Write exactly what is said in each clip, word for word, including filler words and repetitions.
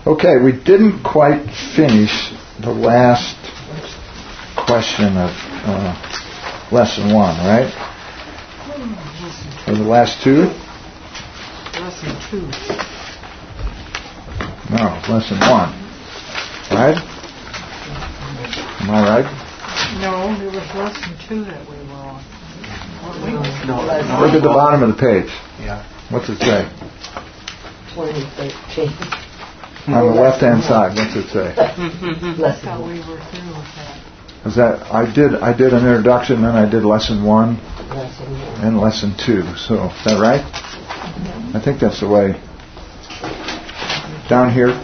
Okay, we didn't quite finish the last question of uh, lesson one, right? Or the last two? Lesson two. No, lesson one. Right? Am I right? No, it was lesson two that we were on. No, Look at the bottom of the page. Yeah. What's it say? twenty thirteen. On the left-hand side, what's it say? That's how we were through with that. Is that I did I did an introduction, then I did lesson one Lesson one. and lesson two. So is that right? I think that's the way. Down here.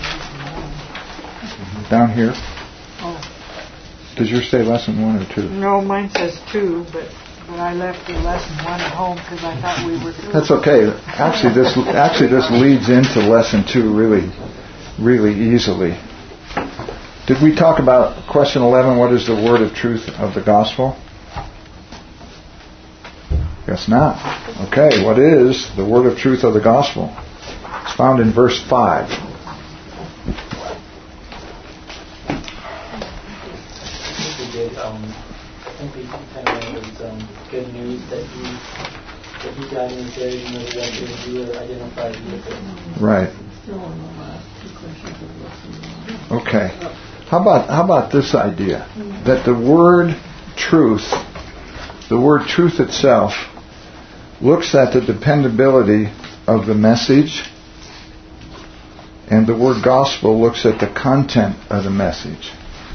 Down here. Oh. Does yours say lesson one or two? No, mine says two, but but I left the lesson one at home because I thought we were through. That's okay. Actually, this actually this leads into lesson two really, really easily. Did we talk about question eleven? What is the word of truth of the gospel? Guess not. Okay, what is the word of truth of the gospel? It's found in verse five. Um, I think we kind of know it's um, good news that he that he died and was buried, and that you were identified with it. Right. Okay. How about how about this idea that the word truth, the word truth itself, looks at the dependability of the message, and the word gospel looks at the content of the message.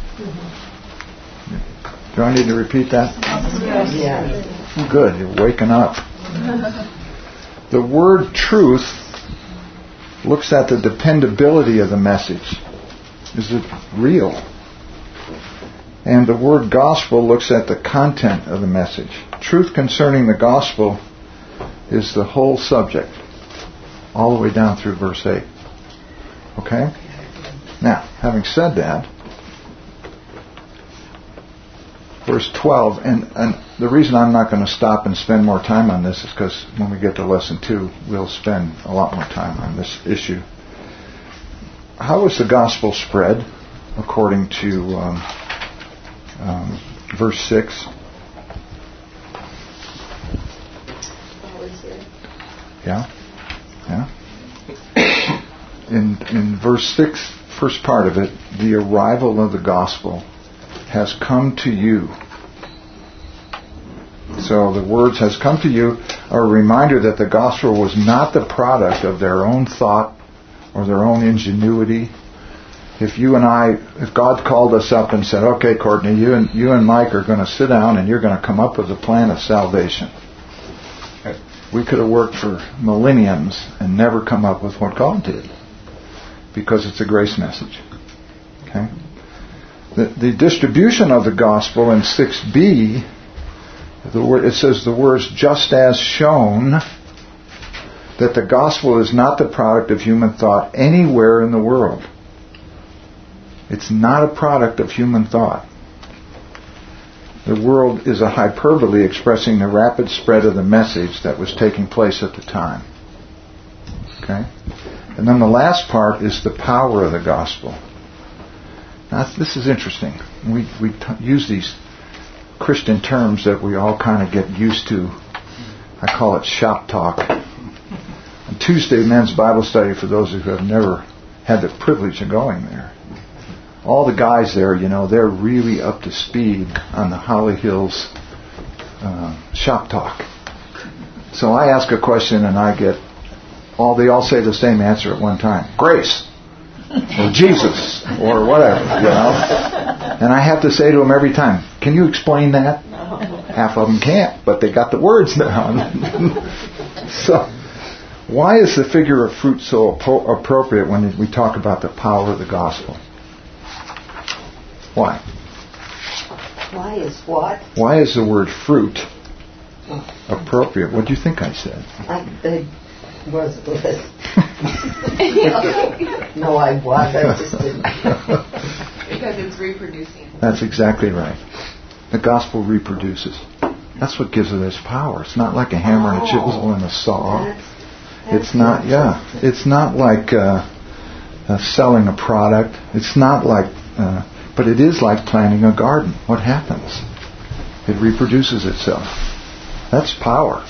Do I need to repeat that? Yeah. Good, you're waking up. The word truth looks at the dependability of the message. Is it real? And the word gospel looks at the content of the message. Truth concerning the gospel is the whole subject, all the way down through verse eight. Okay? Now, having said that, verse twelve, and, and the reason I'm not going to stop and spend more time on this is because when we get to lesson two, we'll spend a lot more time on this issue. How was the gospel spread according to um, um, verse six? Yeah? Yeah? In, in verse six, first part of it, the arrival of the gospel has come to you. So the words has come to you are a reminder that the gospel was not the product of their own thought or their own ingenuity. If you and I, if God called us up and said, okay, Courtney, you and you and Mike are going to sit down and you're going to come up with a plan of salvation. We could have worked for millenniums and never come up with what God did, because it's a grace message. Okay? The, the distribution of the gospel in six b, the word, it says the words, just as shown, that the gospel is not the product of human thought anywhere in the world. It's not a product of human thought. The world is a hyperbole expressing the rapid spread of the message that was taking place at the time. Okay? And then the last part is the power of the gospel. Now, this is interesting. We we t- use these Christian terms that we all kind of get used to. I call it shop talk. On Tuesday, men's Bible study, for those who have never had the privilege of going there, all the guys there, you know, they're really up to speed on the Holly Hills uh, shop talk. So I ask a question and I get all they all say the same answer at one time: grace, or Jesus, or whatever, you know. And I have to say to them every time, can you explain that? Half of them can't, but they got the words down. So, why is the figure of fruit so appro- appropriate when we talk about the power of the gospel? Why? Why is what? Why is the word fruit appropriate? What do you think I said? I, I was listening. No, I was. I just didn't. Because it's reproducing. That's exactly right. The gospel reproduces. That's what gives it its power. It's not like a hammer and a chisel and a saw. That's, that's It's not, yeah. It's not like uh, uh, selling a product. It's not like, uh, but it is like planting a garden. What happens? It reproduces itself. That's power.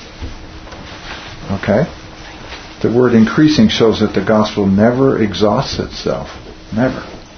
Okay? The word increasing shows that the gospel never exhausts itself. Never.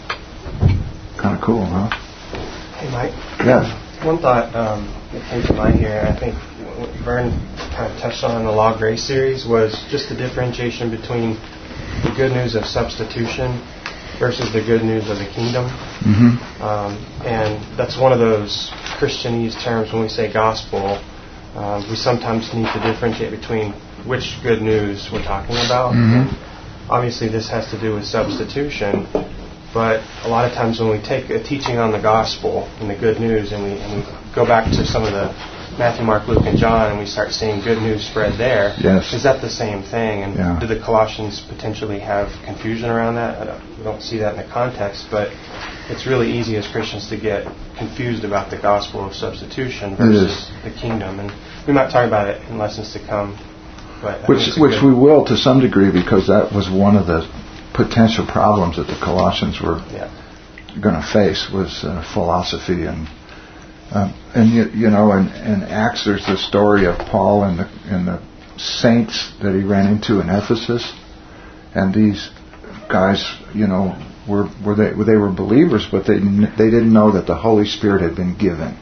Kind of cool, huh? Hey, Mike. Yes. One thought um, that came to mind here, I think what Vern kind of touched on in the Law of Grace series, was just the differentiation between the good news of substitution versus the good news of the kingdom. Mm-hmm. Um, and that's one of those Christianese terms when we say gospel. Uh, we sometimes need to differentiate between which good news we're talking about. Mm-hmm. And obviously this has to do with substitution, but a lot of times when we take a teaching on the gospel and the good news and we, and we go back to some of the Matthew, Mark, Luke, and John and we start seeing good news spread there, yes. Is that the same thing? And yeah. do the Colossians potentially have confusion around that? I don't, we don't see that in the context, but it's really easy as Christians to get confused about the gospel of substitution versus the kingdom. And we might talk about it in lessons to come. But which which we will to some degree, because that was one of the potential problems that the Colossians were yeah. going to face, was uh, philosophy. And um, and you, you know, in, in Acts there's the story of Paul and the, and the saints that he ran into in Ephesus. And these guys, you know, were, were they, they were believers, but they they didn't know that the Holy Spirit had been given.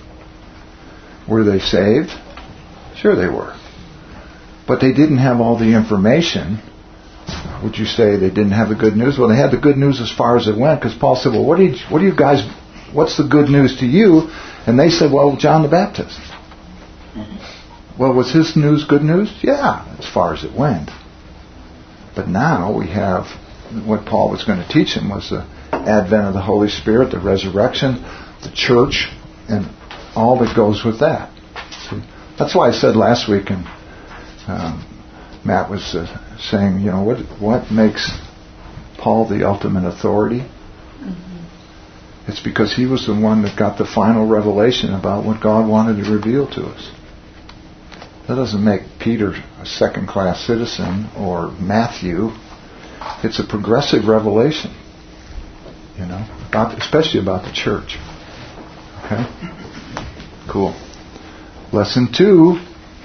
Were they saved? Sure they were. But they didn't have all the information. Would you say they didn't have the good news? Well, they had the good news as far as it went, because Paul said, well, what do you, what do you guys, what's the good news to you? And they said, well, John the Baptist. Mm-hmm. Well, was his news good news? Yeah, as far as it went. But now we have, what Paul was going to teach them was the advent of the Holy Spirit, the resurrection, the church, and all that goes with that. See? That's why I said last week, and um, Matt was uh, saying, you know, what what makes Paul the ultimate authority? Mm-hmm. It's because he was the one that got the final revelation about what God wanted to reveal to us. That doesn't make Peter a second-class citizen or Matthew. It's a progressive revelation, you know, about, especially about the church. Okay? Cool. Lesson two.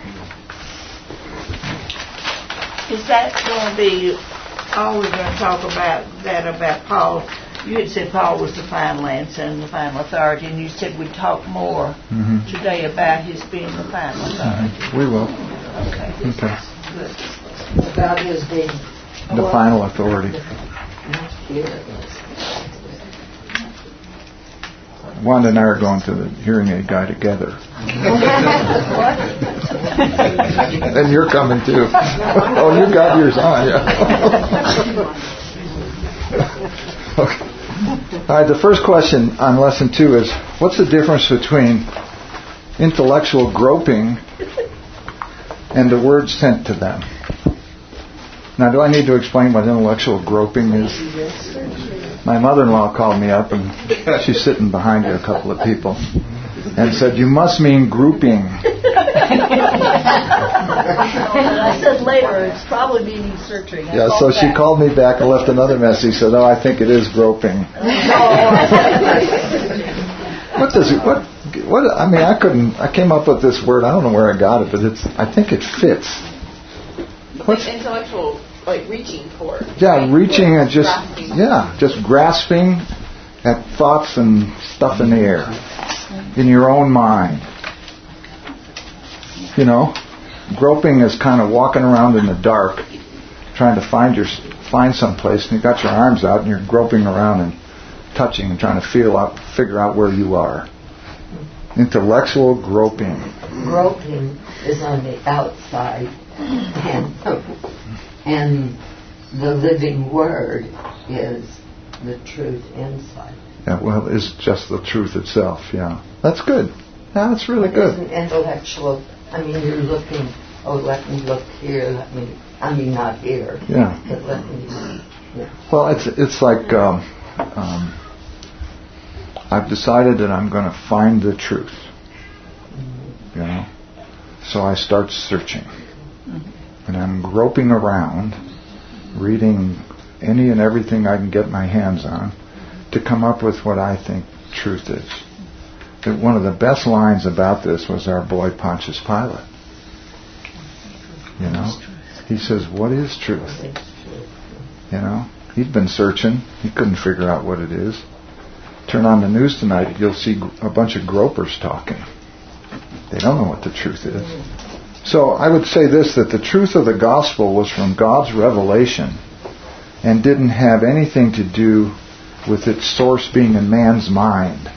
Is that going to be all we're going to talk about, that about Paul? You had said Paul was the final answer and the final authority, and you said we'd talk more mm-hmm. today about his being the final authority. Mm-hmm. We will. Okay. Okay. Good. About his being the well, final authority. Wanda and I are going to the hearing aid guy together. And you're coming too. Oh, you got yours on, yeah. Okay. All right, the first question on lesson two is, what's the difference between intellectual groping and the words sent to them? Now, do I need to explain what intellectual groping is? My mother-in-law called me up, and she's sitting behind a couple of people, and said, you must mean grouping. And I said later, it's probably meaning searching. I Yeah, so she back. called me back and left another message. Said, oh, I think it is groping. What does it, what, what, I mean, I couldn't, I came up with this word, I don't know where I got it, but it's, I think it fits. What's like intellectual, like reaching for. Yeah, right? reaching and just, grasping. yeah, just grasping at thoughts and stuff in the air, in your own mind. You know, groping is kind of walking around in the dark, trying to find your find some place, and you got your arms out and you're groping around and touching and trying to feel out, figure out where you are. Intellectual groping. Groping is on the outside, and and the living word is the truth inside. Yeah, well, it's just the truth itself. Yeah, that's good. Yeah, that's really It good. isn't intellectual. I mean, you're looking. Oh, let me look here. Let me. I mean, not here. Yeah. But let me. Yeah. Well, it's it's like um, um, I've decided that I'm going to find the truth. You know, so I start searching, and I'm groping around, reading any and everything I can get my hands on to come up with what I think truth is. That one of the best lines about this was our boy Pontius Pilate. You know, he says, "What is truth?" You know, he'd been searching. He couldn't figure out what it is. Turn on the news tonight, you'll see a bunch of gropers talking. They don't know what the truth is. So I would say this, that the truth of the gospel was from God's revelation and didn't have anything to do with its source being in man's mind.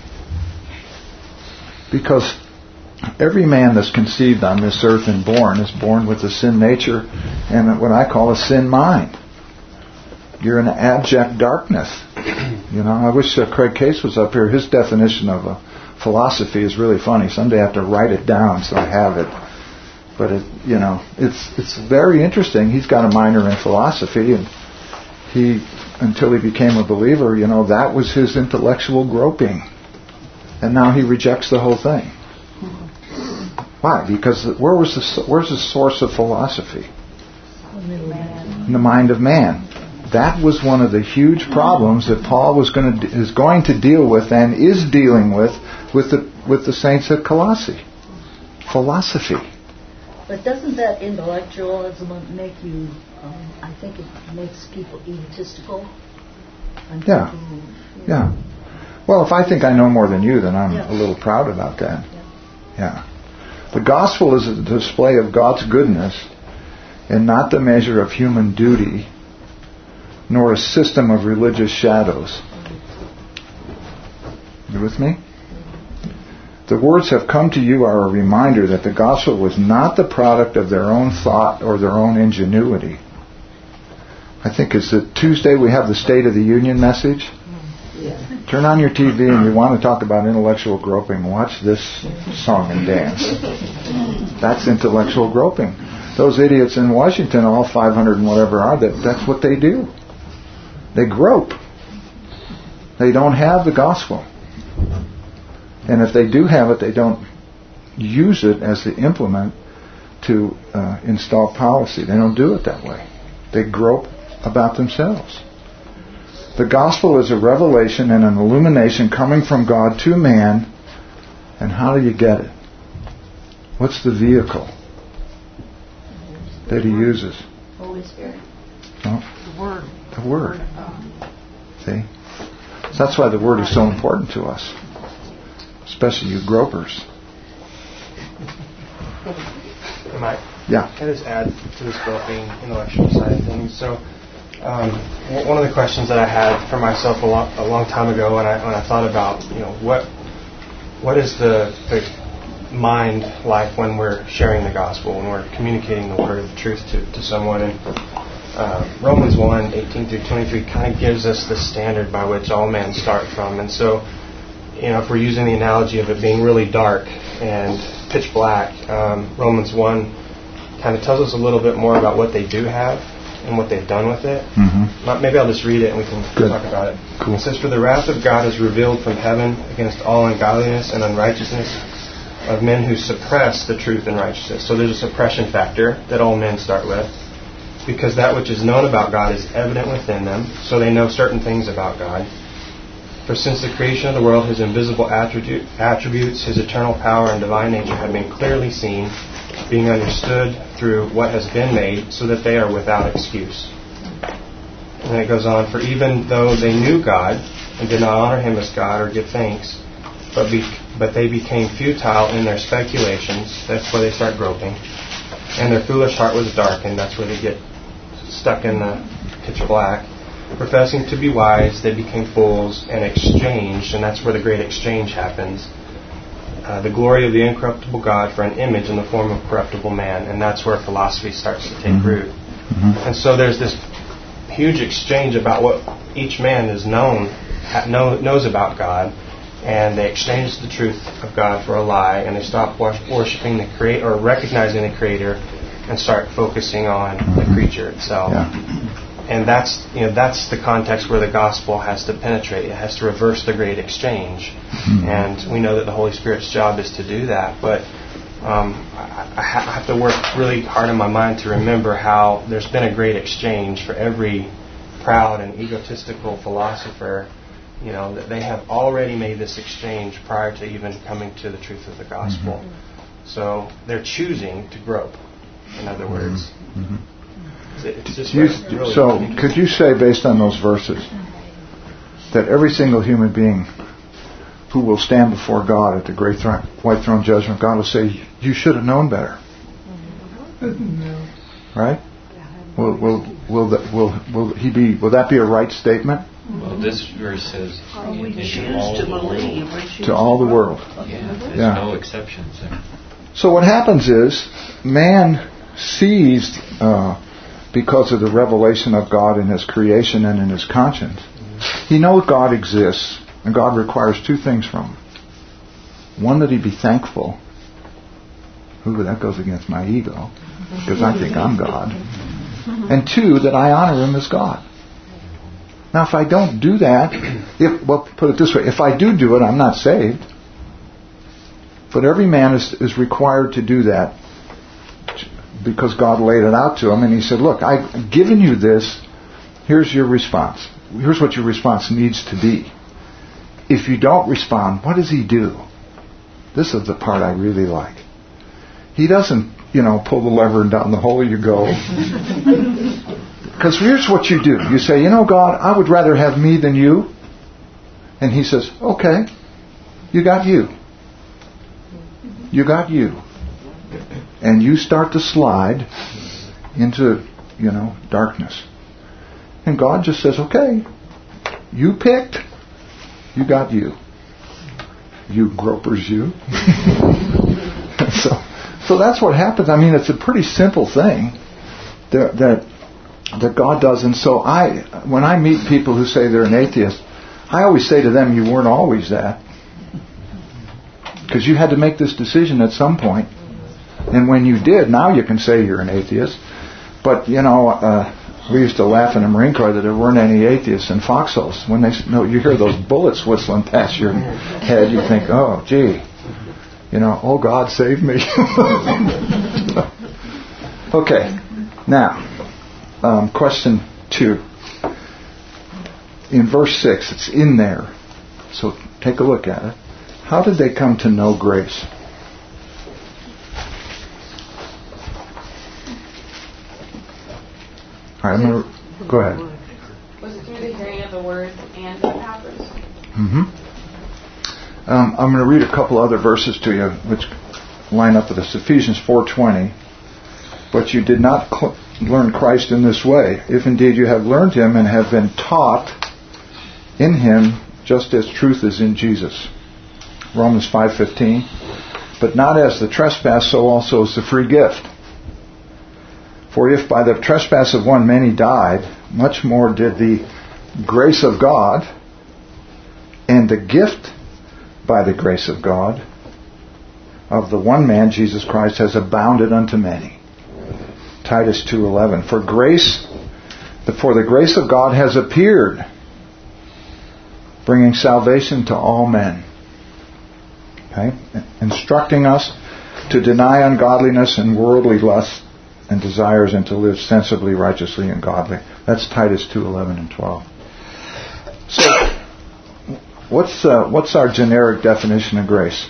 Because every man that's conceived on this earth and born is born with a sin nature and what I call a sin mind. You're in abject darkness. You know, I wish uh, Craig Case was up here. His definition of a philosophy is really funny. Someday I have to write it down so I have it. But it, you know, it's it's very interesting. He's got a minor in philosophy, and he, until he became a believer, you know, that was his intellectual groping, and now he rejects the whole thing. Why? Because where was the where's the source of philosophy? In the mind of man. That was one of the huge problems that Paul was going to is going to deal with and is dealing with with the with the saints at Colossae. Philosophy. But doesn't that intellectualism make you? Um, I think it makes people egotistical. I'm yeah. Thinking, yeah. Well, if I think I know more than you, then I'm yeah. a little proud about that. Yeah. yeah. The gospel is a display of God's goodness, and not the measure of human duty, nor a system of religious shadows. You with me? The words have come to you are a reminder that the gospel was not the product of their own thought or their own ingenuity. I think it's that Tuesday we have the State of the Union message. Yeah. Turn on your T V and you want to talk about intellectual groping, watch this song and dance. That's intellectual groping. Those idiots in Washington, all five hundred and whatever are, that that's what they do. They grope. They don't have the gospel. And if they do have it, they don't use it as the implement to uh, install policy. They don't do it that way. They grope about themselves. The gospel is a revelation and an illumination coming from God to man. And how do you get it? What's the vehicle that he uses? Holy Spirit. No? The Word. The Word. See? So that's why the Word is so important to us. Especially you gropers. Mike? Yeah. Can I just add to this groping intellectual side of things? So, um, w- one of the questions that I had for myself a long, a long time ago when I when I thought about, you know, what what is the, the mind like when we're sharing the gospel, when we're communicating the word of the truth to, to someone, and uh, Romans one, eighteen through twenty-three kind of gives us the standard by which all men start from. And so, you know, if we're using the analogy of it being really dark and pitch black, um, Romans one kind of tells us a little bit more about what they do have and what they've done with it. Mm-hmm. Maybe I'll just read it and we can Good. talk about it. Cool. It says, "For the wrath of God is revealed from heaven against all ungodliness and unrighteousness of men who suppress the truth and righteousness." So there's a suppression factor that all men start with. "Because that which is known about God is evident within them, so they know certain things about God. For since the creation of the world, his invisible attribute, attributes, his eternal power and divine nature have been clearly seen, being understood through what has been made, so that they are without excuse." And then it goes on, "For even though they knew God and did not honor him as God or give thanks, but be, but they became futile in their speculations," that's where they start groping, "and their foolish heart was darkened," that's where they get stuck in the pitch black. "Professing to be wise, they became fools and exchanged," and that's where the great exchange happens, uh, "the glory of the incorruptible God for an image in the form of corruptible man," and that's where philosophy starts to take mm-hmm. root. Mm-hmm. And so there's this huge exchange about what each man is known ha, know, knows about God, and they exchange the truth of God for a lie, and they stop worshiping the Creator or recognizing the Creator, and start focusing on mm-hmm. the creature itself. Yeah. And that's, you know, that's the context where the gospel has to penetrate. It has to reverse the great exchange. Mm-hmm. And we know that the Holy Spirit's job is to do that. But um, I, I have to work really hard in my mind to remember how there's been a great exchange for every proud and egotistical philosopher, you know, that they have already made this exchange prior to even coming to the truth of the gospel. Mm-hmm. So they're choosing to grope, in other words. Mm-hmm. It's just you, really so could you say, based on those verses, that every single human being who will stand before God at the great throne, white throne judgment, God will say, you should have known better. Right? Will will will that, will will he be? Will that be a right statement? Well, this verse says Oh, we into choose all to the believe. world. We choose To all the world. Yeah, there's Yeah. no exceptions there. So what happens is, man sees, uh, because of the revelation of God in His creation and in His conscience, he knows God exists, and God requires two things from him. One, that he be thankful. Ooh, that goes against my ego, because I think I'm God. And two, that I honor Him as God. Now, if I don't do that, if, well, put it this way, if I do do it, I'm not saved. But every man is, is required to do that because God laid it out to him, and He said, look, I've given you this, here's your response. Here's what your response needs to be. If you don't respond, what does He do? This is the part I really like. He doesn't, you know, pull the lever and down the hole you go. Because here's what you do. You say, you know, God, I would rather have me than you. And He says, okay, you got you. You got you. And you start to slide into, you know, darkness. And God just says, okay, you picked, you got you. You gropers, you. so, so that's what happens. I mean, it's a pretty simple thing that, that that God does. And so I, when I meet people who say they're an atheist, I always say to them, you weren't always that. Because you had to make this decision at some point. And when you did, now you can say you're an atheist. But, you know, uh, we used to laugh in the Marine Corps that there weren't any atheists in foxholes. When they, no, you hear those bullets whistling past your head, you think, oh, gee, you know, oh, God, save me. Okay, now, um, question two. In verse six, it's in there, so take a look at it. How did they come to know grace? All right, I'm going to go ahead. Was it through the hearing of the word and the powers? Mm-hmm. Um, I'm going to read a couple other verses to you which line up with this. Ephesians four twenty. But you did not cl- learn Christ in this way, if indeed you have learned Him and have been taught in Him, just as truth is in Jesus. Romans five fifteen. But not as the trespass, so also is the free gift. For if by the trespass of one many died, much more did the grace of God and the gift by the grace of God of the one man, Jesus Christ, has abounded unto many. Titus two eleven. For grace, for the grace of God has appeared, bringing salvation to all men. Okay? Instructing us to deny ungodliness and worldly lusts and desires, and to live sensibly, righteously, and godly. That's Titus two eleven and twelve. So, what's uh, what's our generic definition of grace?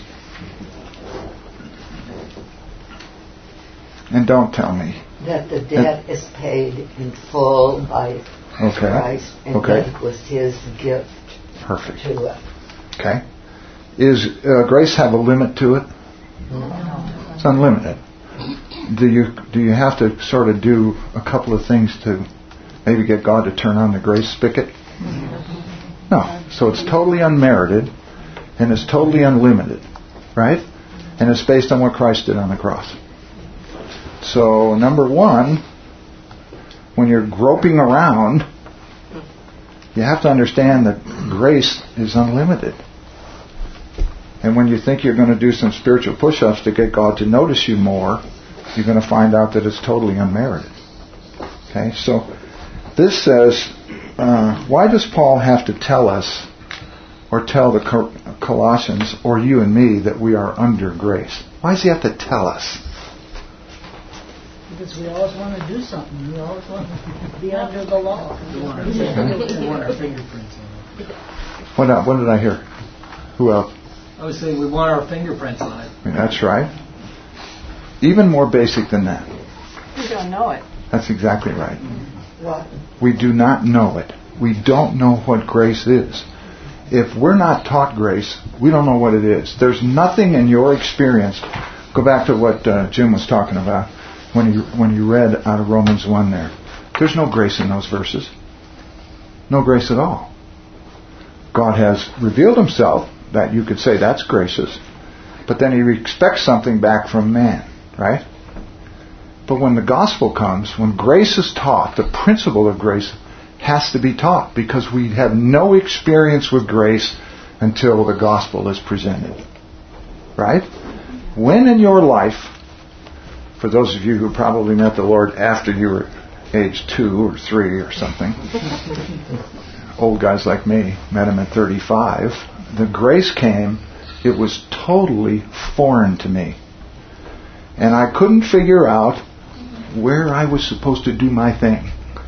And don't tell me. That the debt is paid in full by Okay. Christ, and Okay. that it was His gift Perfect. to us. Okay. Is uh, grace have a limit to it? No. It's unlimited. Do you do you have to sort of do a couple of things to maybe get God to turn on the grace spigot? No. So it's totally unmerited, and it's totally unlimited, right? And it's based on what Christ did on the cross. So number one, when you're groping around, you have to understand that grace is unlimited. And when you think you're going to do some spiritual push-ups to get God to notice you more, you're going to find out that it's totally unmerited. Okay, so this says, uh, why does Paul have to tell us, or tell the Colossians, or you and me, that we are under grace? Why does he have to tell us? because we always want to do something. We always want to be under the law. We want our, we want our fingerprints on it. What, uh, what did I hear? Who else? I was saying we want our fingerprints on it. I mean, that's right. Even more basic than that. We don't know it. That's exactly right. What? We do not know it. We don't know what grace is. If we're not taught grace, we don't know what it is. There's nothing in your experience. Go back to what uh, Jim was talking about when you when you read out of Romans one there. There's no grace in those verses. No grace at all. God has revealed himself, that you could say that's gracious, but then he expects something back from man, right? But when the gospel comes, when grace is taught, the principle of grace has to be taught, because we have no experience with grace until the gospel is presented. Right? When in your life, for those of you who probably met the Lord after you were age two or three or something, old guys like me met him at thirty-five, the grace came, it was totally foreign to me. And I couldn't figure out where I was supposed to do my thing.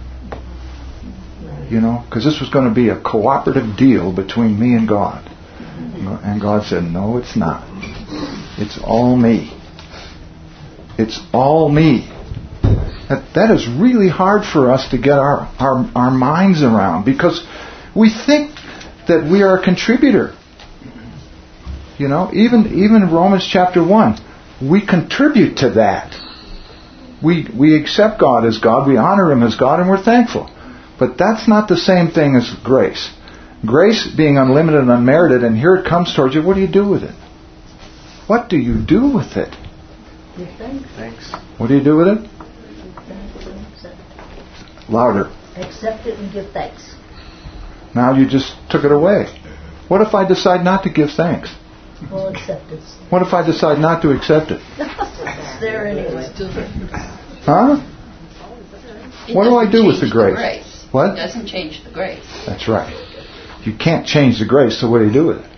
You know, because this was going to be a cooperative deal between me and God. And God said, no, it's not. It's all me. It's all me. That, that is really hard for us to get our, our, our minds around, because we think that we are a contributor. You know, even even Romans chapter one, we contribute to that. We we accept God as God, we honor him as God, and we're thankful. But that's not the same thing as grace. Grace being unlimited and unmerited, and here it comes towards you, what do you do with it? What do you do with it? Give thanks. Thanks. What do you do with it? Give thanks and accept it. Louder. Accept it and give thanks. Now you just took it away. What if I decide not to give thanks? Well, accept it. What if I decide not to accept it? It's there anyway. Huh? It What do I doesn't do with the change grace? grace? What? It doesn't change the grace. That's right. You can't change the grace, so what do you do with it?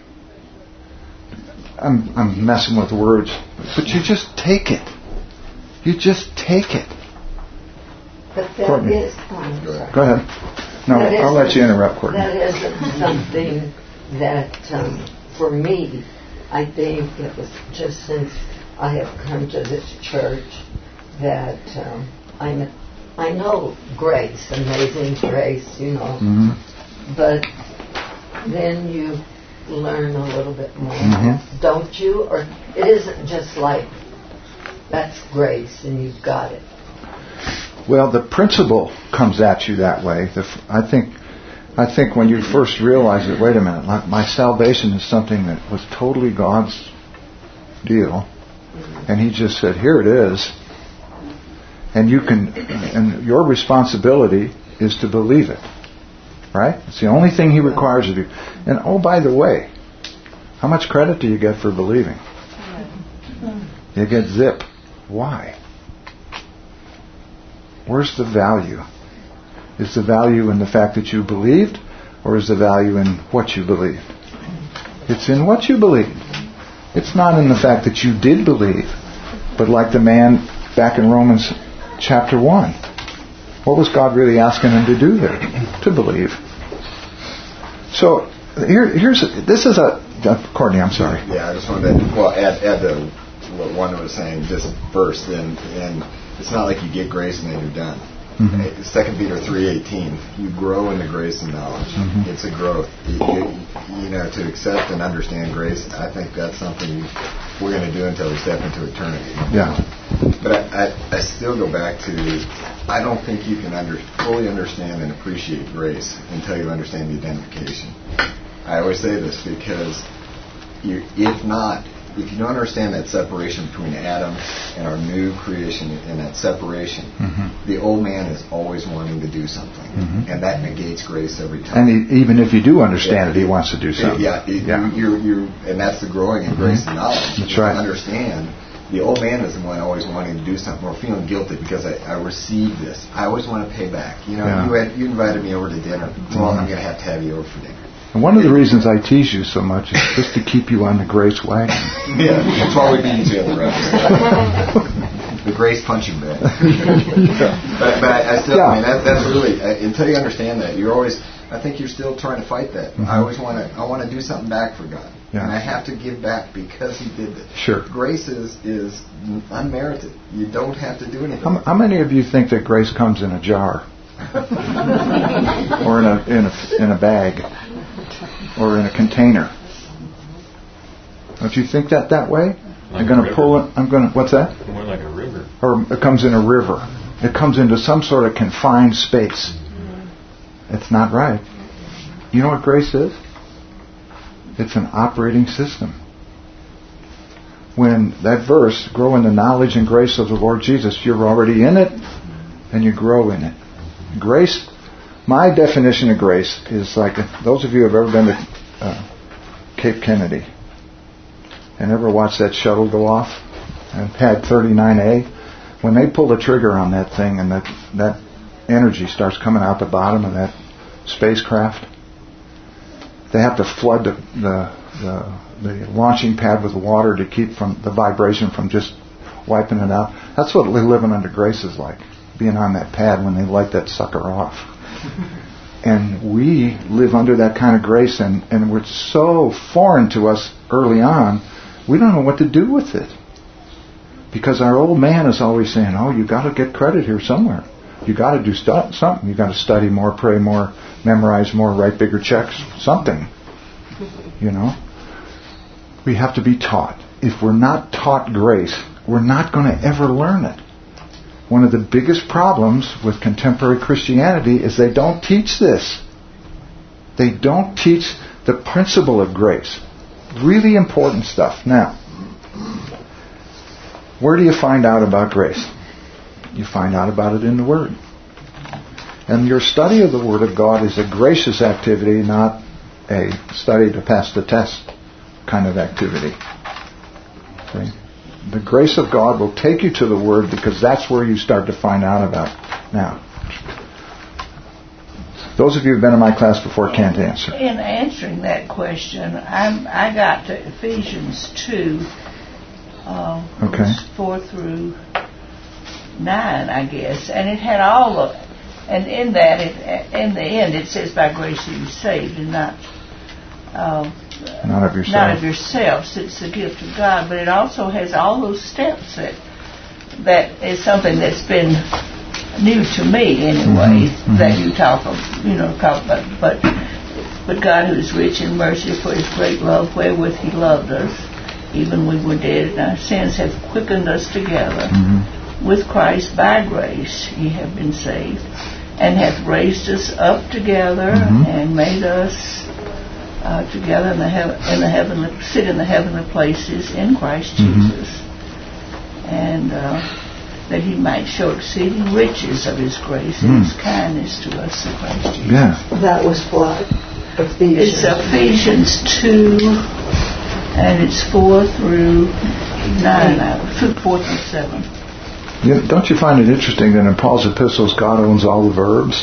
I'm I'm messing with words. But you just take it. You just take it. But that Courtney. is... Oh, I'm sorry. Go ahead. No, That I'll let isn't- you interrupt, Courtney. That isn't something that, um, for me, I think it was just since I have come to this church that um, I'm, I know grace, amazing grace, you know, Mm-hmm. but then you learn a little bit more, Mhm. don't you? Or it isn't just like, that's grace and you've got it. Well, the principle comes at you that way. The, f- I think, I think when you first realize it, wait a minute, like my salvation is something that was totally God's deal, and He just said, "Here it is," and you can, and your responsibility is to believe it. Right? It's the only thing He requires of you. And oh, by the way, how much credit do you get for believing? You get zip. Why? Where's the value? Is the value in the fact that you believed, or is the value in what you believed? It's in what you believed. It's not in the fact that you did believe, but like the man back in Romans chapter one. What was God really asking him to do there? To believe. So here, here's this is a uh, Courtney. I'm sorry. Yeah, I just wanted to well add add to what Wanda was saying just first. And and it's not like you get grace and then you're done. Mm-hmm. Second Peter three eighteen. You grow in the grace and knowledge. Mm-hmm. It's a growth. You, you, you know, to accept and understand grace. I think that's something we're going to do until we step into eternity. Yeah. But I, I, I still go back to, I don't think you can under, fully understand and appreciate grace until you understand the identification. I always say this because you, if not, if you don't understand that separation between Adam and our new creation and that separation, mm-hmm. the old man is always wanting to do something. Mm-hmm. And that negates grace every time. And he, even if you do understand yeah, it, he wants to do something. Yeah, it, yeah. You, you, you, and that's the growing in grace mm-hmm. and knowledge. That's you right. Understand. The old man is the one always wanting to do something or feeling guilty because I, I received this. I always want to pay back. You know, yeah. you, had, you invited me over to dinner. Well, mm-hmm. I'm going to have to have you over for dinner. And one of the reasons I tease you so much is just to keep you on the grace wagon. Yeah, that's why we beat each other up. the grace punching bag. yeah. But, but I, I still, yeah. I mean, that, that's really, uh, until you understand that, you're always, I think you're still trying to fight that. Mm-hmm. I always want to, I want to do something back for God. Yeah. And I have to give back because He did it. Sure. Grace is, is unmerited. You don't have to do anything. How, how many of you think that grace comes in a jar? or in a, in a, in a bag? Or in a container? Don't you think that that way? Like I'm going to pull it. I'm going to. What's that? More like a river. Or it comes in a river. It comes into some sort of confined space. It's not right. You know what grace is? It's an operating system. When that verse, grow in the knowledge and grace of the Lord Jesus, you're already in it, and you grow in it. Grace. My definition of grace is like those of you who have ever been to uh, Cape Kennedy. And ever watched that shuttle go off? And Pad thirty-nine A? When they pull the trigger on that thing and that, that energy starts coming out the bottom of that spacecraft, they have to flood the, the, the, the launching pad with water to keep from the vibration from just wiping it out. That's what living under grace is like, being on that pad when they light that sucker off. And we live under that kind of grace, and, and it's so foreign to us early on, we don't know what to do with it. Because our old man is always saying, oh, you got to get credit here somewhere. You got to do stu- something. You got to study more, pray more, memorize more, write bigger checks, something. You know? We have to be taught. If we're not taught grace, we're not going to ever learn it. One of the biggest problems with contemporary Christianity is they don't teach this. They don't teach the principle of grace. Really important stuff. Now, where do you find out about grace? You find out about it in the Word. And your study of the Word of God is a gracious activity, not a study to pass the test kind of activity. Okay? The grace of God will take you to the Word because that's where you start to find out about it. Now, those of you who have been in my class before can't answer. In answering that question, I'm, I got to Ephesians two, uh, okay. four through nine, I guess, and it had all of, and in that, it, in the end, it says, "By grace are you saved," and not. Uh, Not of yourself. Not of yourselves. It's the gift of God. But it also has all those steps that that is something that's been new to me anyway. Mm-hmm. That you talk of, you know, talk about. But but God, who is rich in mercy, for His great love wherewith He loved us, even when we were dead in our sins, hath quickened us together mm-hmm. with Christ. By grace ye have been saved, and hath raised us up together mm-hmm. and made us. Uh, together in the, heaven, in the heavenly, sit in the heavenly places in Christ mm-hmm. Jesus, and uh, that He might show exceeding riches of His grace mm. and His kindness to us in Christ Jesus. Yeah. That was what? Ephesians. It's Ephesians two, and it's four through nine, four through seven. You, don't you find it interesting that in Paul's epistles, God owns all the verbs?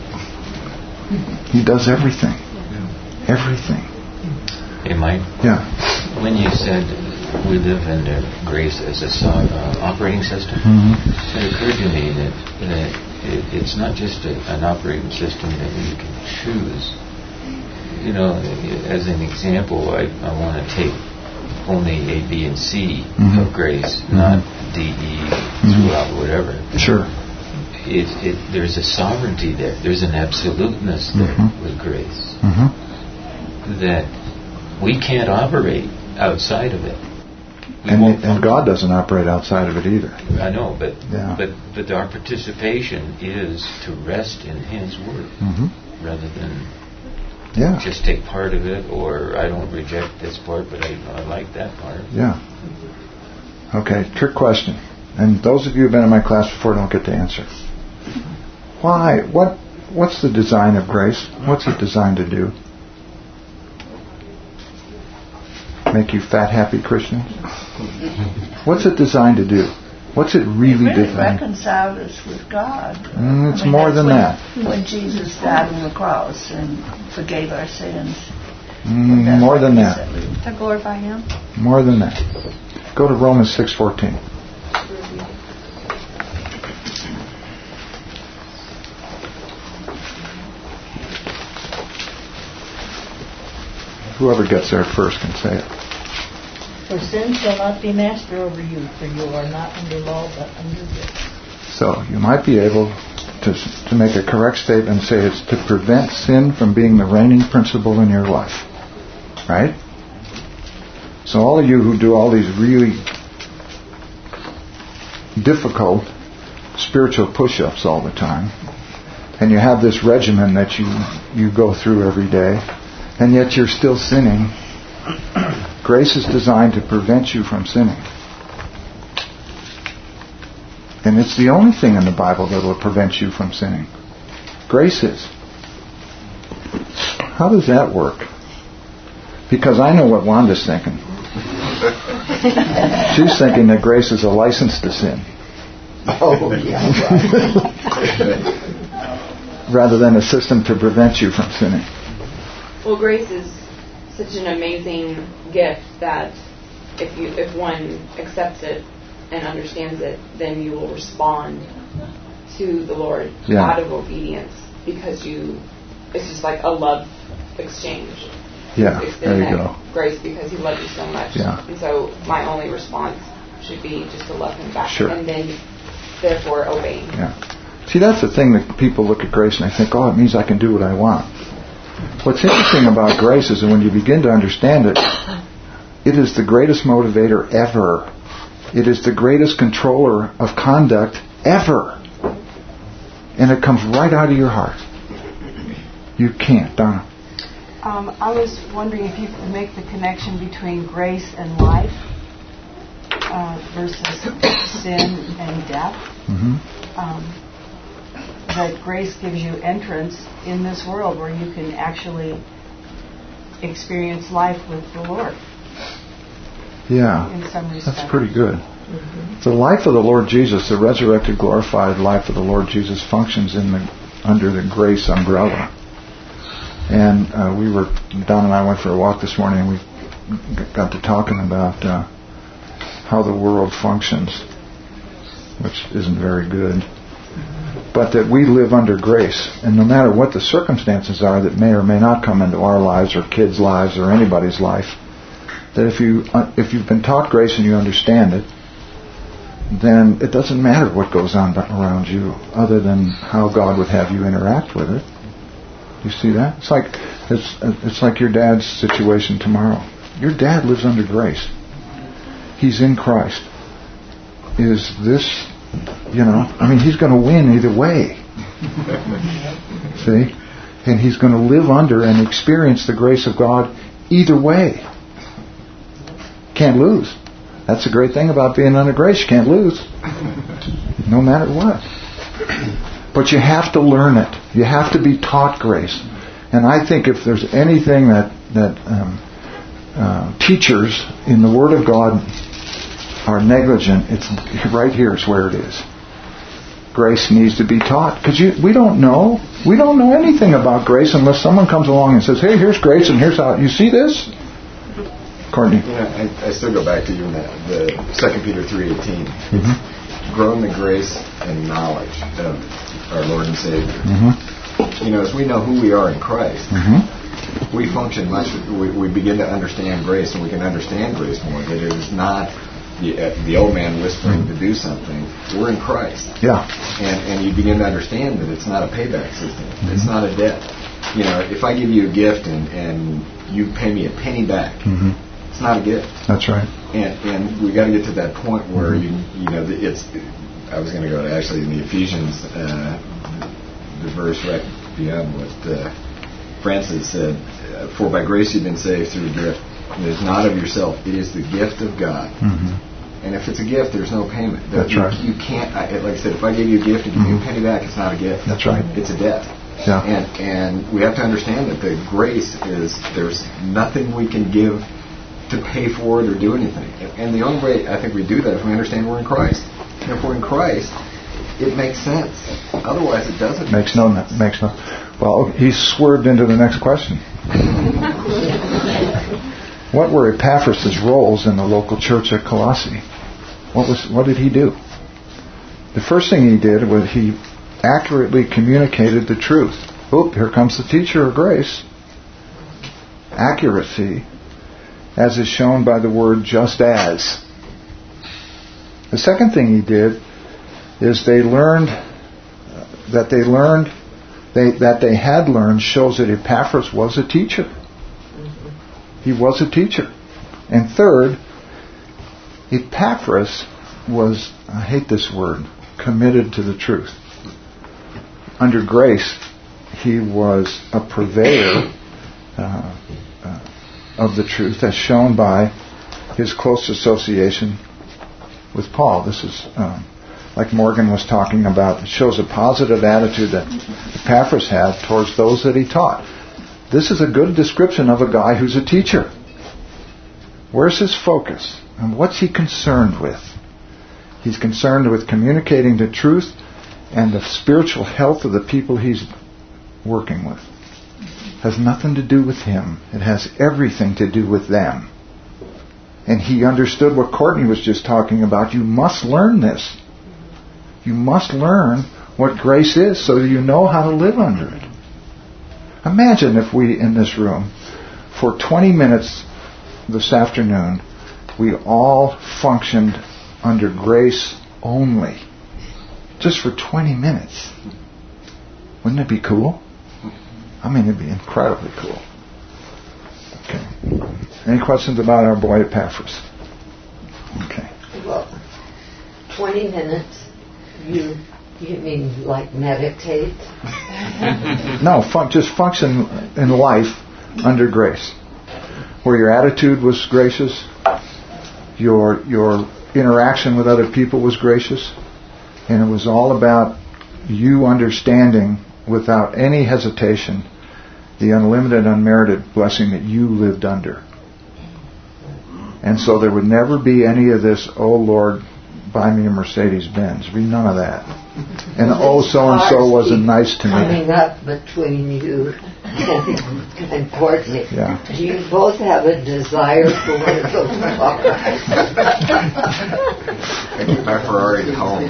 He does everything. Everything. Hey, Mike. Yeah. When you said we live under grace as a uh, operating system, mm-hmm. it occurred to me that, that it, it's not just a, an operating system that you can choose. You know, as an example, I, I want to take only A, B, and C mm-hmm. of grace, mm-hmm. not D, E, throughout, mm-hmm. whatever. Sure. It, it, there's a sovereignty there. There's an absoluteness there mm-hmm. with grace. Mm-hmm. That we can't operate outside of it. We and, won't and God doesn't operate outside of it either. I know, but yeah. but but our participation is to rest in His Word mm-hmm. rather than yeah. just take part of it, or I don't reject this part, but I, I like that part. Yeah. Okay, trick question. And those of you who have been in my class before don't get to answer. Why? What? What's the design of grace? What's it designed to do? Make you fat, happy Christians? What's it designed to do? What's it really, it really designed? reconciled us with God. Mm, it's I mean, more than when, that. When Jesus died on the cross and forgave our sins. Mm, more than that. To glorify Him. More than that. Go to Romans six fourteen. whoever gets there first can say it. For sin shall not be master over you, for you are not under law, but under grace. So you might be able to to make a correct statement and say it's to prevent sin from being the reigning principle in your life. Right? So all of you who do all these really difficult spiritual push-ups all the time, and you have this regimen that you, you go through every day, and yet you're still sinning, grace is designed to prevent you from sinning. And it's the only thing in the Bible that will prevent you from sinning. Grace is. How does that work? Because I know what Wanda's thinking. She's thinking that grace is a license to sin. Oh, yeah. Rather than a system to prevent you from sinning. Well, grace is such an amazing gift that if you if one accepts it and understands it, then you will respond to the Lord yeah. out of obedience, because you it's just like a love exchange. Yeah, Extend there you that go. grace because He loved you so much. Yeah. And so my only response should be just to love Him back, sure. and then therefore obey Him. Yeah. See, that's the thing that people look at grace and they think, oh, it means I can do what I want. What's interesting about grace is that when you begin to understand it, it is the greatest motivator ever. It is the greatest controller of conduct ever. And it comes right out of your heart. You can't, Donna. Um, I was wondering if you could make the connection between grace and life uh, versus sin and death. Mm-hmm. Um, that grace gives you entrance in this world where you can actually experience life with the Lord. Yeah, in some respects. That's pretty good. Mm-hmm. The life of the Lord Jesus, the resurrected, glorified life of the Lord Jesus, functions in the under the grace umbrella. And uh, we were, Don and I went for a walk this morning, and we got to talking about uh, how the world functions, which isn't very good. But that we live under grace, and no matter what the circumstances are that may or may not come into our lives or kids' lives or anybody's life, that if you uh, if you've been taught grace and you understand it, then it doesn't matter what goes on around you, other than how God would have you interact with it. You see that? It's like it's it's like your dad's situation tomorrow. Your dad lives under grace. He's in Christ. Is this, you know, I mean, he's going to win either way. See? And he's going to live under and experience the grace of God either way. Can't lose. That's the great thing about being under grace. You can't lose. No matter what. But you have to learn it. You have to be taught grace. And I think if there's anything that, that um, uh, teachers in the Word of God are negligent, it's right here is where it is. Grace needs to be taught. Because we don't know. We don't know anything about grace unless someone comes along and says, hey, here's grace and here's how. You see this? Courtney. You know, I, I still go back to even the, the Second Peter three eighteen. Mm-hmm. Grow in the grace and knowledge of our Lord and Savior. Mm-hmm. You know, as we know who we are in Christ, mm-hmm. we function much. We, we begin to understand grace, and we can understand grace more. That it is not the, uh, the old man whispering mm-hmm. to do something. We're in Christ. Yeah. And and you begin to understand that it's not a payback system. Mm-hmm. It's not a debt. You know, if I give you a gift and, and you pay me a penny back. Mm-hmm. It's not a gift. That's right. And and we got to get to that point where mm-hmm. you you know it's. I was going to go to actually in the Ephesians, uh, the verse right beyond what uh, Francis said. Uh, For by grace you've been saved through a gift. It is not of yourself. It is the gift of God. Mm-hmm. And if it's a gift, there's no payment. That's you, right. You can't. I, like I said, if I give you a gift and give mm-hmm. you a penny back, it's not a gift. That's right. It's a debt. Yeah. And and we have to understand that the grace is there's nothing we can give to pay for it or do anything. And the only way I think we do that is if we understand we're in Christ. And if we're in Christ, it makes sense. Otherwise, it doesn't. Makes no, makes no. Well, he swerved into the next question. What were Epaphras' roles in the local church at Colossae? What was? What did he do? The first thing he did was he accurately communicated the truth. Oop, here comes the teacher of grace. accuracy, as is shown by the word just as. The second thing he did is they learned that they learned they, that they had learned shows that Epaphras was a teacher. He was a teacher. And third, Epaphras was, I hate this word, committed to the truth. Under grace, he was a purveyor uh, uh, of the truth, as shown by his close association with Paul. This is, um, like Morgan was talking about, it shows a positive attitude that Epaphras had towards those that he taught. This is a good description of a guy who's a teacher. Where's his focus? And what's he concerned with? He's concerned with communicating the truth and the spiritual health of the people he's working with. It has nothing to do with him. It has everything to do with them. And he understood what Courtney was just talking about. You must learn this. You must learn what grace is so that you know how to live under it. Imagine if we in this room, for twenty minutes this afternoon, we all functioned under grace only. Just for twenty minutes. Wouldn't it be cool? I mean, it'd be incredibly cool. Okay. Any questions about our boy Epaphras? Okay. Well, twenty minutes, you you mean like meditate? No, fun, just function in life under grace. Where your attitude was gracious, your your interaction with other people was gracious, and it was all about you understanding without any hesitation the unlimited, unmerited blessing that you lived under. And so there would never be any of this, oh Lord, buy me a Mercedes-Benz. There'd be none of that. And oh, so-and-so wasn't nice to me. Coming up between you and Courtney. Yeah. Do you both have a desire for one of those cars? I keep my Ferrari at home.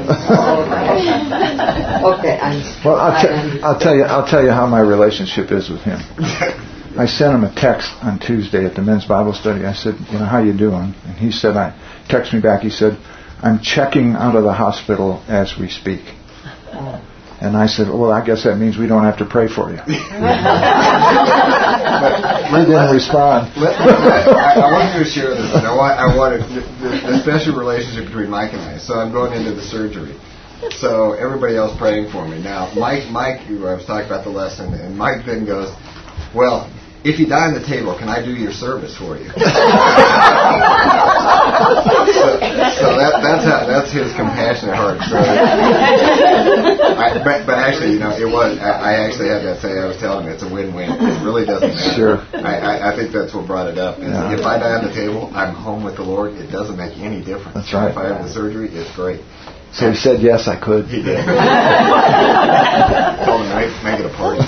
Okay, I'm. Well, I'll, t- I'll tell you. I'll tell you how my relationship is with him. I sent him a text on Tuesday at the men's Bible study. I said, "You know, how you doing?" And he said, "I." Texted me back. He said, "I'm checking out of the hospital as we speak." And I said, well, I guess that means we don't have to pray for you. But he didn't respond. Let, I, I wanted to share this. I want, I wanted the, the, the special relationship between Mike and I. So I'm going into the surgery. So everybody else praying for me. Now, Mike, Mike, I was talking about the lesson, and Mike then goes, well, if you die on the table, can I do your service for you? so so that, that's how, that's his compassionate heart. So, I, but, but actually, you know, it was. I, I actually had that say. I was telling him it's a win-win. It really doesn't matter. Sure. I, I, I think that's what brought it up. Is Yeah. If I die on the table, I'm home with the Lord. It doesn't make any difference. That's right. If I have the surgery, it's great. So he said, yes, I could. He did. Told him, make it a party.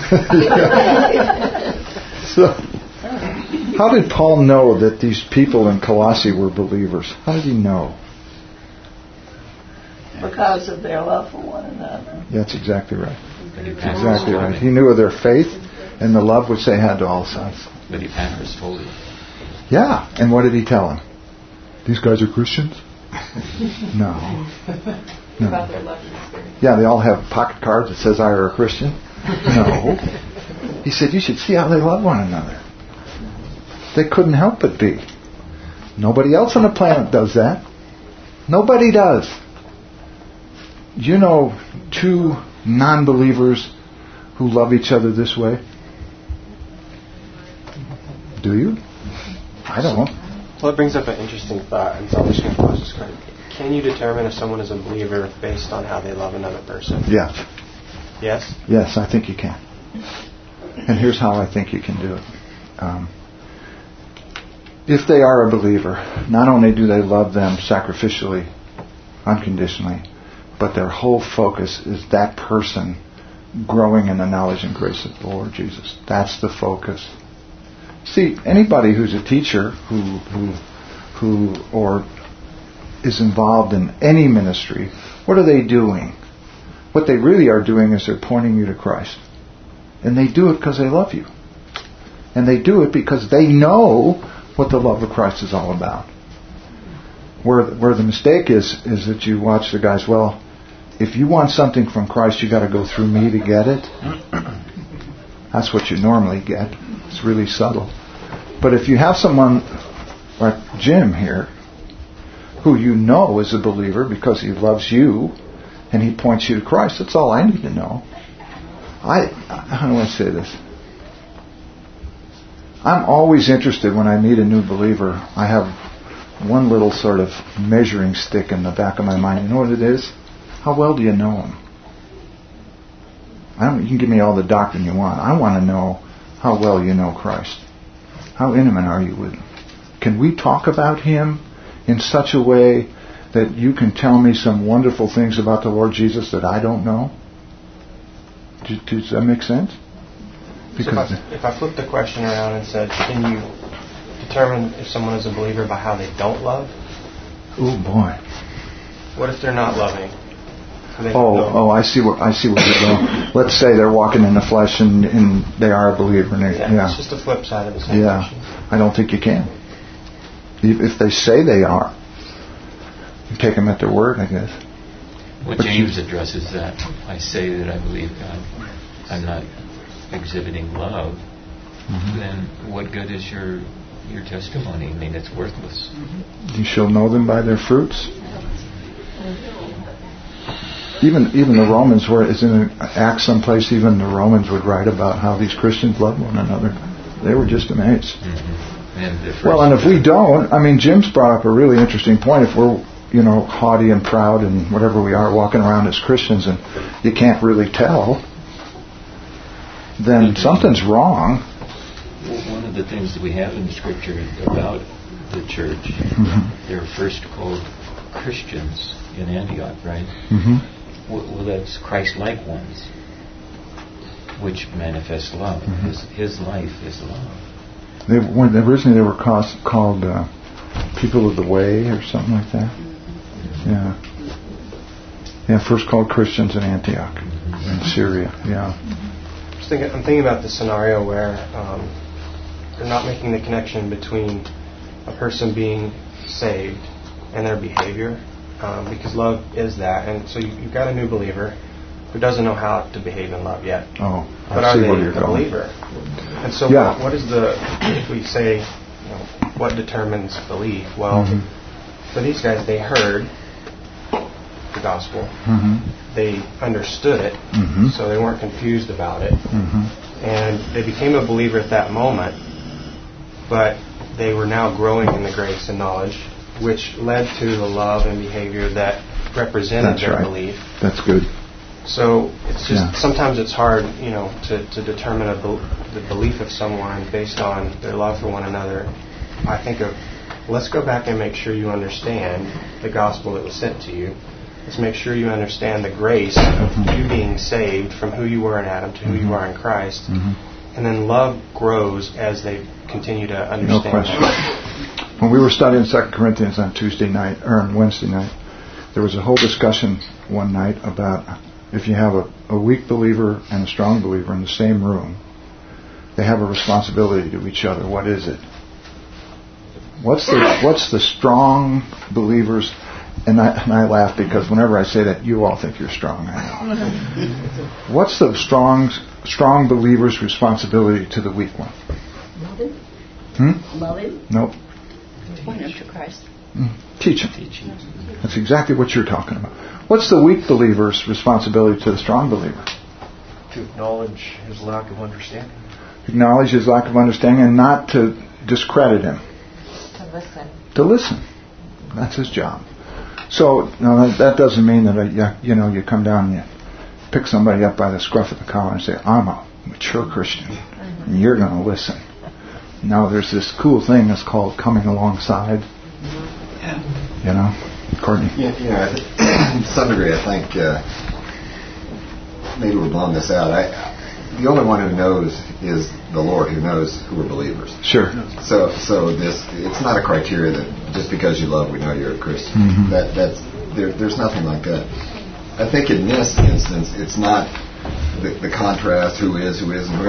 So, how did Paul know that these people in Colossae were believers? How did he know? Because of their love for one another. Yeah, that's exactly right. Exactly right. He knew of their faith and the love which they had to all saints. But Epaphras told him. Yeah, and what did he tell him? These guys are Christians? No. No. About their love and spirit. Yeah, they all have pocket cards that says I are a Christian. No. He said, you should see how they love one another. They couldn't help but be. Nobody else on the planet does that. Nobody does. You know two non-believers who love each other this way? Do you? I don't. Well, it brings up an interesting thought, and so I'm just going to pause this quick. Can you determine if someone is a believer based on how they love another person? Yes. Yes? Yes, I think you can. And here's how I think you can do it. Um, if they are a believer, not only do they love them sacrificially, unconditionally, but their whole focus is that person growing in the knowledge and grace of the Lord Jesus. That's the focus. See, anybody who's a teacher who who who or is involved in any ministry, what are they doing? What they really are doing is they're pointing you to Christ. And they do it because they love you. And they do it because they know what the love of Christ is all about. Where where the mistake is, is that you watch the guys, well, if you want something from Christ, you got to go through me to get it. That's what you normally get. It's really subtle. But if you have someone like Jim here, who you know is a believer because he loves you, and he points you to Christ, that's all I need to know. I, how do I say this? I'm always interested when I meet a new believer. I have one little sort of measuring stick in the back of my mind. You know what it is? How well do you know him? I don't, you can give me all the doctrine you want. I want to know how well you know Christ. How intimate are you with him? Can we talk about him in such a way that you can tell me some wonderful things about the Lord Jesus that I don't know? Does, does that make sense? Because so if, I, if I flip the question around and said, can you determine if someone is a believer by how they don't love? Oh boy. What if they're not loving? Oh, oh! I see where I see where you're going. Let's say they're walking in the flesh and, and they are a believer. And they, yeah, yeah, it's just the flip side of the same yeah, question. I don't think you can. If they say they are, you take them at their word, I guess. What but James you, addresses that. I say that I believe God. I'm not exhibiting love. Mm-hmm. Then what good is your your testimony? I mean, it's worthless. You shall know them by their fruits. Even even the Romans, where it's in an Acts someplace, even the Romans would write about how these Christians love one another. They were just amazed. Mm-hmm. And well, and if we don't, I mean, Jim's brought up a really interesting point. If we're, you know, haughty and proud and whatever we are, walking around as Christians, and you can't really tell, then mm-hmm. something's wrong. Well, one of the things that we have in the Scripture about the church, mm-hmm. they're first called Christians in Antioch, right? Mm-hmm. Well, that's Christ-like ones, which manifest love. Mm-hmm. His, his life is love. They, when originally they were cost, called uh, people of the way or something like that. Mm-hmm. Yeah. Yeah, first called Christians in Antioch, mm-hmm. in Syria. Yeah. I'm thinking, I'm thinking about the scenario where um, they're not making the connection between a person being saved and their behavior. Um, because love is that, and so you, you've got a new believer who doesn't know how to behave in love yet. Oh, I but are see they where you're a going. believer? And so, yeah. what, what is the? If we say, you know, what determines belief? Well, mm-hmm. for these guys, they heard the gospel, mm-hmm. they understood it, mm-hmm. so they weren't confused about it, mm-hmm. and they became a believer at that moment. But they were now growing in the grace and knowledge, which led to the love and behavior that represented That's their right. belief. That's good. So it's just yeah. sometimes it's hard, you know, to, to determine a be- the belief of someone based on their love for one another. I think of, let's go back and make sure you understand the gospel that was sent to you. Let's make sure you understand the grace of mm-hmm. you being saved from who you were in Adam to who mm-hmm. you are in Christ. Mm-hmm. And then love grows as they continue to understand no question. that. When we were studying Second Corinthians on Tuesday night, or on Wednesday night, there was a whole discussion one night about if you have a, a weak believer and a strong believer in the same room, they have a responsibility to each other. What is it? What's the what's the strong believers? And I, and I laugh because whenever I say that, you all think you're strong. I know. What's the strong strong believer's responsibility to the weak one? Love him. Hmm? Love him. Nope. Point him to Christ. Mm. Teach him. That's exactly what you're talking about. What's the weak believer's responsibility to the strong believer? To acknowledge his lack of understanding. Acknowledge his lack of understanding and not to discredit him. To listen. To listen. That's his job. So no, that doesn't mean that uh, you know you come down and you pick somebody up by the scruff of the collar and say, "I'm a mature Christian, mm-hmm. and you're going to listen." Now there's this cool thing that's called coming alongside. Yeah. You know, Courtney. Yeah, you know, to some degree, I think uh, maybe we're blowing this out. I, the only one who knows is the Lord, who knows who are believers. Sure. So, so this it's not a criteria that just because you love, we know you're a Christian. Mm-hmm. That that's there, there's nothing like that. I think in this instance, it's not the, the contrast who is, who isn't, who isn't.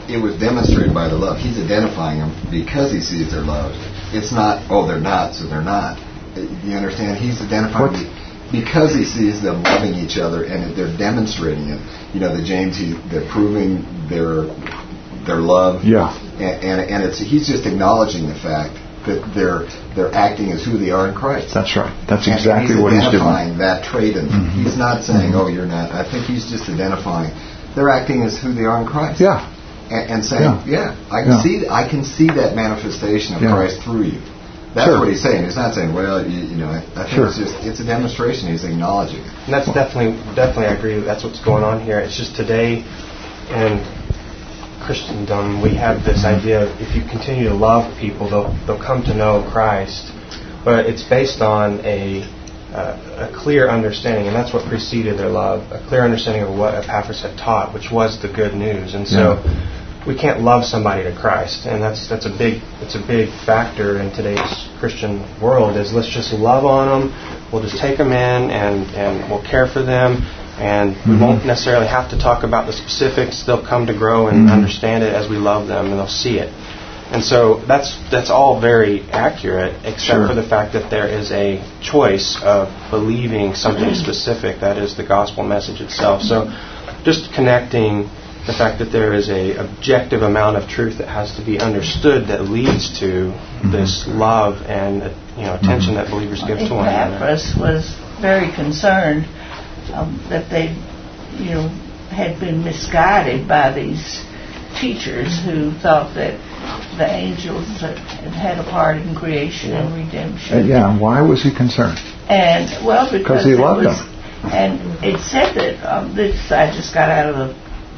it was demonstrated by the love. He's identifying them because he sees their love. It's not, oh, they're not, so they're not. You understand? He's identifying What? because he sees them loving each other, and they're demonstrating it. You know, the James, he, they're proving their their love. Yeah. And, and, and it's he's just acknowledging the fact that they're they're acting as who they are in Christ. That's right. That's And exactly he's what he's doing. identifying that trait in them. Mm-hmm. He's not saying, "Oh, you're not." I think he's just identifying they're acting as who they are in Christ. Yeah. And, and saying, Yeah. "Yeah, I can Yeah. see I can see that manifestation of Yeah. Christ through you." That's Sure. what he's saying. He's not saying, "Well, you, you know." I, I think Sure. it's just it's a demonstration. He's acknowledging it. And that's definitely, definitely, I agree. That's what's going on here. It's just today in Christendom, we have this idea of if you continue to love people, they'll they'll come to know Christ. But it's based on a uh, a clear understanding, and that's what preceded their love, a clear understanding of what Epaphras had taught, which was the good news. And so Yeah. we can't love somebody to Christ, and that's that's a big it's a big factor in today's Christian world. Is let's just love on them. We'll just take them in, and and we'll care for them. And we Mm-hmm. won't necessarily have to talk about the specifics. They'll come to grow and Mm-hmm. understand it as we love them, and they'll see it. And so that's that's all very accurate, except Sure. for the fact that there is a choice of believing something specific, that is the gospel message itself. So just connecting the fact that there is a objective amount of truth that has to be understood that leads to Mm-hmm. this love and uh, you know attention that believers give to one another. Epaphras was very concerned um, that they, you know, had been misguided by these teachers who thought that the angels had had a part in creation and redemption. Uh, yeah, and why was he concerned? And well, because he it loved was, them. and it said that um, this I just got out of the,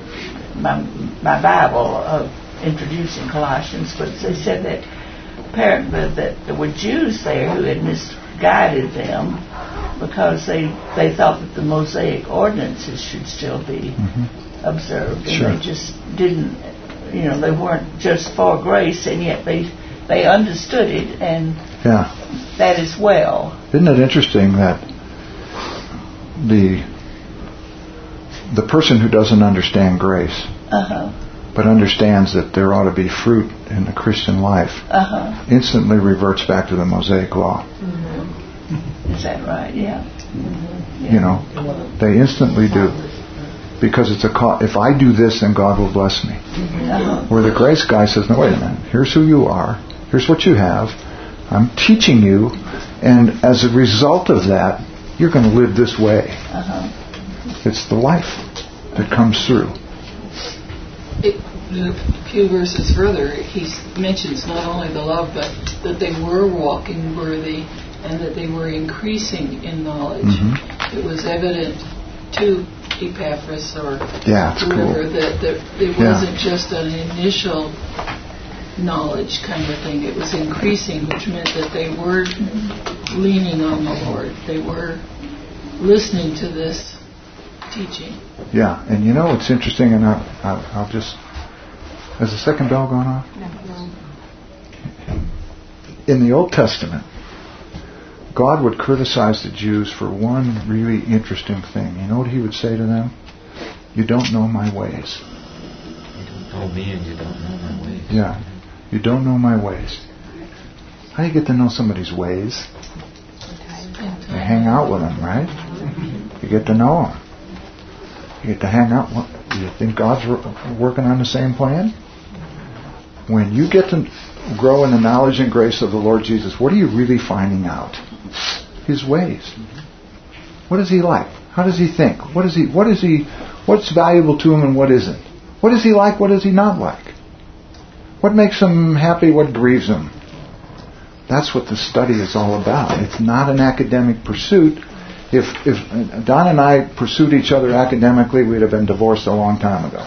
my my Bible of introducing Colossians, but they said that apparently that there were Jews there who had misguided them because they they thought that the Mosaic ordinances should still be Mm-hmm. observed, and Sure. they just didn't. You know, they weren't just for grace, and yet they they understood it, and Yeah. that as well. Isn't it interesting that the the person who doesn't understand grace, Uh-huh. but understands that there ought to be fruit in the Christian life, Uh-huh. instantly reverts back to the Mosaic law. Is that right? Yeah. You know, they instantly do. Because it's a co- if I do this, then God will bless me. Uh-huh. Where the grace guy says, no, wait a minute. Here's who you are. Here's what you have. I'm teaching you. And as a result of that, you're going to live this way. Uh-huh. It's the life that comes through. It, a few verses further, he mentions not only the love, but that they were walking worthy and that they were increasing in knowledge. Mm-hmm. It was evident to Epaphras or Yeah, it's whoever cool. that, that it Yeah. wasn't just an initial knowledge kind of thing. It was increasing, which meant that they were leaning on the Lord. They were listening to this teaching. Yeah, and you know what's interesting, and I'll, I'll, I'll just... Has the second bell gone off? In the Old Testament, God would criticize the Jews for one really interesting thing. You know what he would say to them? You don't know my ways. You don't know me and you don't know my ways. Yeah. You don't know my ways. How do you get to know somebody's ways? You hang out with them, right? You get to know them. You get to hang out. What, do you think God's working on the same plan? When you get to grow in the knowledge and grace of the Lord Jesus, what are you really finding out? His ways. What is he like? How does he think? What is he? What is he? What's valuable to him and what isn't? What is he like? What is he not like? What makes him happy? What grieves him? That's what the study is all about. It's not an academic pursuit. If if Don and I pursued each other academically, we'd have been divorced a long time ago.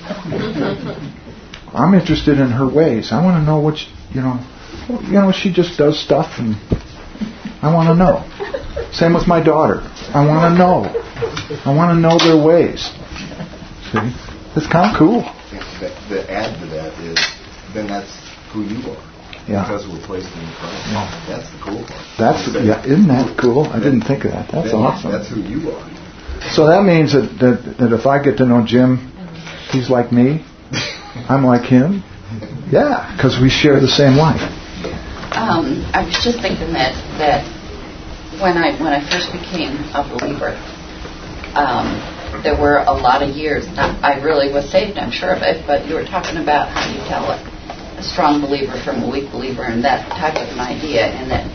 I'm interested in her ways. I want to know what she, you know. You know, she just does stuff, and I want to know. Same with my daughter. I want to know. I want to know their ways. See, it's kind of cool. The, the add to that is, then that's who you are. Yeah. Because we're placed in Christ. Yeah. That's the cool part. That's Say, yeah. Isn't that cool? I didn't think of that. That's then awesome. That's who you are. So that means that, that that if I get to know Jim, he's like me. I'm like him? Yeah, because we share the same life. Um, I was just thinking that that when I when I first became a believer, um, there were a lot of years. Now, I really was saved, I'm sure of it, but you were talking about how you tell a, a strong believer from a weak believer and that type of an idea, and that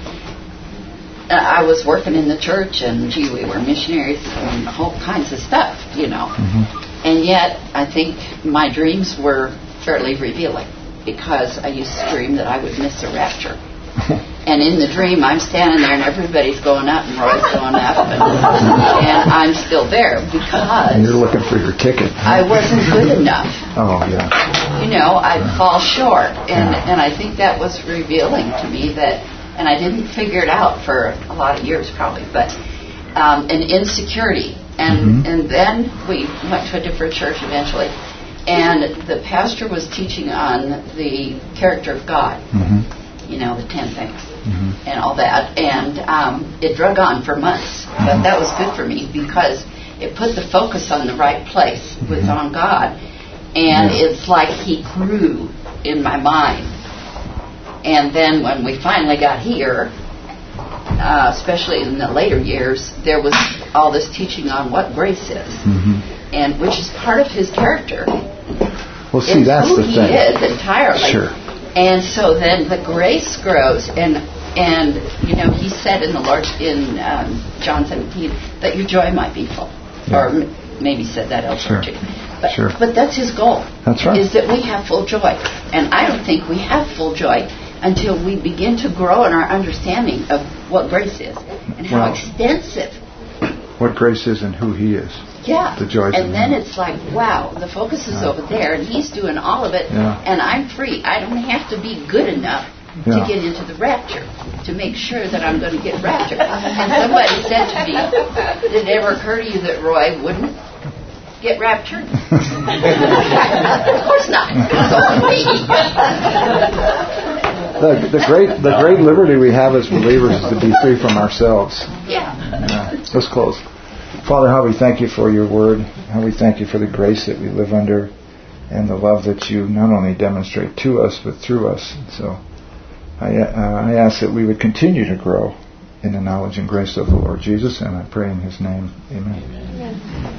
uh, I was working in the church, and gee, we were missionaries and all kinds of stuff, you know. Mm-hmm. And yet, I think my dreams were fairly revealing, because I used to dream that I would miss a rapture. And in the dream, I'm standing there and everybody's going up and Roy's going up, and, and I'm still there because... And you're looking for your ticket. I wasn't good enough. Oh, yeah. You know, I'd fall short. And, yeah. and I think that was revealing to me that, and I didn't figure it out for a lot of years probably, but um, an insecurity. And, mm-hmm. and then we went to a different church eventually. And the pastor was teaching on the character of God. Mm-hmm. You know, the ten things mm-hmm. and all that. And um, it drug on for months. Mm-hmm. But that was good for me because it put the focus on the right place, mm-hmm. was on God. And yeah. it's like he grew in my mind. And then when we finally got here, uh, especially in the later years, there was all this teaching on what grace is. Mm-hmm. And which is part of his character. Well, see, that's the thing. He is entirely. Sure. And so then the grace grows, and and you know he said in the Lord in um, John seventeen that your joy might be full, yeah. or m- maybe said that elsewhere sure. too. But sure. but that's his goal. That's right. Is that we have full joy, and I don't think we have full joy until we begin to grow in our understanding of what grace is and how well, extensive. What grace is and who He is. Yeah. The joys and then him. It's like, wow, the focus is yeah. over there, and he's doing all of it, yeah. and I'm free. I don't have to be good enough yeah. to get into the rapture, to make sure that I'm going to get raptured. And somebody said to me, did it ever occur to you that Roy wouldn't get raptured? Of course not. the, the great the great liberty we have as believers is to be free from ourselves. Yeah. yeah. Let's close. Father, how we thank you for your word. How we thank you for the grace that we live under and the love that you not only demonstrate to us but through us. So I, uh, I ask that we would continue to grow in the knowledge and grace of the Lord Jesus, and I pray in His name. Amen. Amen.